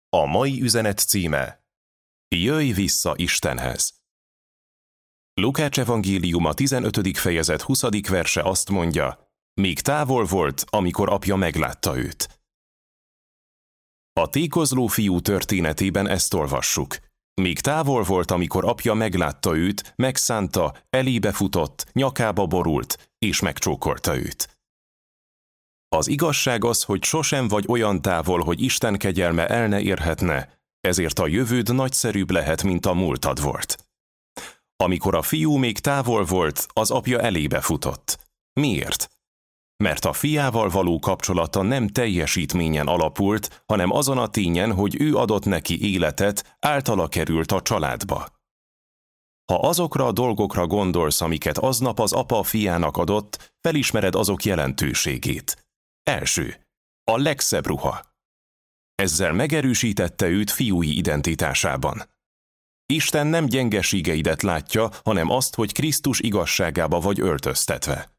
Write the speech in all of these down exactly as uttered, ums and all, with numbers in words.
A mai üzenet címe: Jöjj vissza Istenhez. Lukács evangéliuma tizenötödik fejezet huszadik verse azt mondja: még távol volt, amikor apja meglátta őt. A tékozló fiú történetében ezt olvassuk. Még távol volt, amikor apja meglátta őt, megszánta, elébe futott, nyakába borult, és megcsókolta őt. Az igazság az, hogy sosem vagy olyan távol, hogy Isten kegyelme el ne érhetne, ezért a jövőd nagyszerűbb lehet, mint a múltad volt. Amikor a fiú még távol volt, az apja elébe futott. Miért? Mert a fiával való kapcsolata nem teljesítményen alapult, hanem azon a tényen, hogy ő adott neki életet, általa került a családba. Ha azokra a dolgokra gondolsz, amiket aznap az apa a fiának adott, felismered azok jelentőségét. Első. A legszebb ruha. Ezzel megerősítette őt fiúi identitásában. Isten nem gyengeségeidet látja, hanem azt, hogy Krisztus igazságába vagy öltöztetve.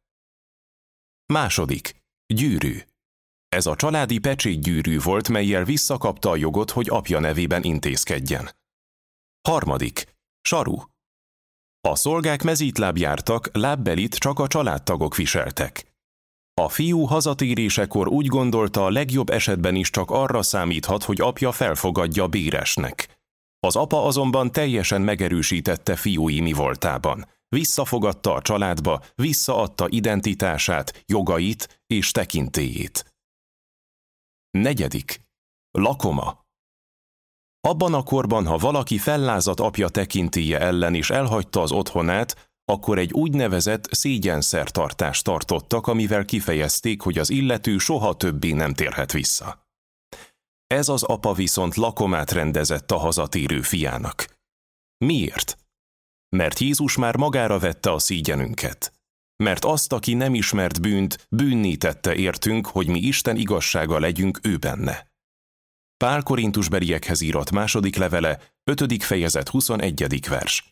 Második. Gyűrű. Ez a családi pecsétgyűrű volt, mellyel visszakapta a jogot, hogy apja nevében intézkedjen. Harmadik. Saru. A szolgák mezítláb jártak, lábbelit csak a családtagok viseltek. A fiú hazatérésekor úgy gondolta, a legjobb esetben is csak arra számíthat, hogy apja felfogadja béresnek. Az apa azonban teljesen megerősítette fiúi mi voltában. Visszafogadta a családba, visszaadta identitását, jogait és tekintélyét. Negyedik. Lakoma. Abban a korban, ha valaki fellázadt apja tekintélye ellen és elhagyta az otthonát, akkor egy úgynevezett szégyenszertartást tartottak, amivel kifejezték, hogy az illető soha többé nem térhet vissza. Ez az apa viszont lakomát rendezett a hazatérő fiának. Miért? Mert Jézus már magára vette a szégyenünket. Mert azt, aki nem ismert bűnt, bűnné tette értünk, hogy mi Isten igazsága legyünk ő benne. Pál Korintusbeliekhez írott második levele, ötödik fejezet huszonegyedik vers.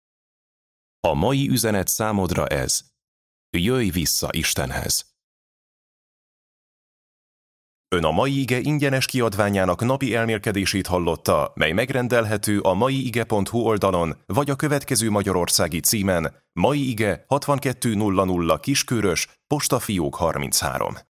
A mai üzenet számodra ez: jöjj vissza Istenhez. Ön a mai ige ingyenes kiadványának napi elmélkedését hallotta, mely megrendelhető a maiige pont hu oldalon, vagy a következő magyarországi címen: Mai Ige hatvankettő nulla nulla Kiskörös, Postafiók harminchárom.